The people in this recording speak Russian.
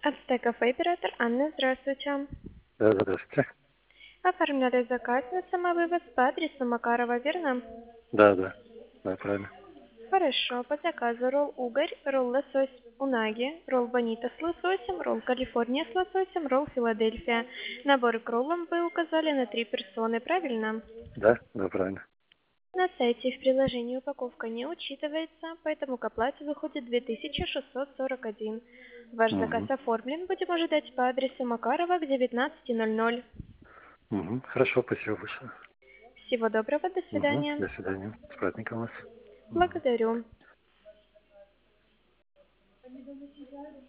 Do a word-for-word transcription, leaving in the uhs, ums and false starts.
Ацтек кафе оператор Анна, здравствуйте. Да, здравствуйте. Оформляли заказ на самовывоз по адресу Макарова, верно? Да, да. Да, правильно. Хорошо, по заказу ролл угорь, ролл лосось унаги, ролл бонита с лососем, ролл Калифорния с лососем, ролл Филадельфия. Набор к роллам вы указали на три персоны, правильно? Да, да, правильно. На сайте в приложении упаковка не учитывается, поэтому к оплате выходит две тысячи шестьсот сорок один. Ваш заказ Угу. оформлен, будем ожидать по адресу Макарова к девятнадцати ноль-ноль. Угу. Хорошо, спасибо большое. Всего доброго, до Угу. свидания. До свидания. С праздником вас. Мгм. Благодарю.